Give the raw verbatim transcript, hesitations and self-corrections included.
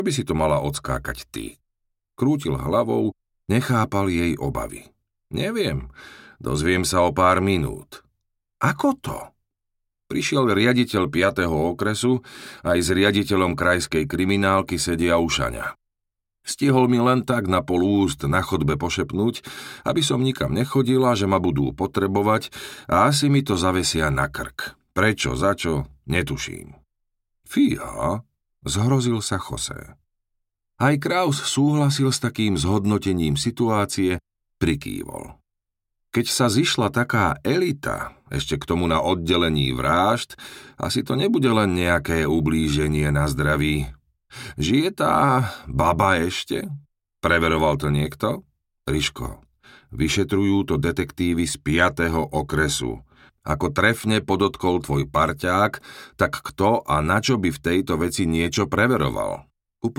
by si to mala odskákať ty. Krútil hlavou, nechápal jej obavy. Neviem, dozviem sa o pár minút. Ako to? Prišiel riaditeľ piateho okresu, aj s riaditeľom krajskej kriminálky sedia u šaňa. Stihol mi len tak na pol úst na chodbe pošepnúť, aby som nikam nechodila, že ma budú potrebovať a asi mi to zavesia na krk. Prečo, za čo, netuším. Fíha, zhrozil sa José. Aj Kraus súhlasil s takým zhodnotením situácie, prikývol. Keď sa zišla taká elita, ešte k tomu na oddelení vrážd, asi to nebude len nejaké ublíženie na zdraví. Žije tá baba ešte? Preveroval to niekto? Ríško, vyšetrujú to detektívy z piateho okresu. Ako trefne podotkol tvoj parťák, tak kto a na čo by v tejto veci niečo preveroval?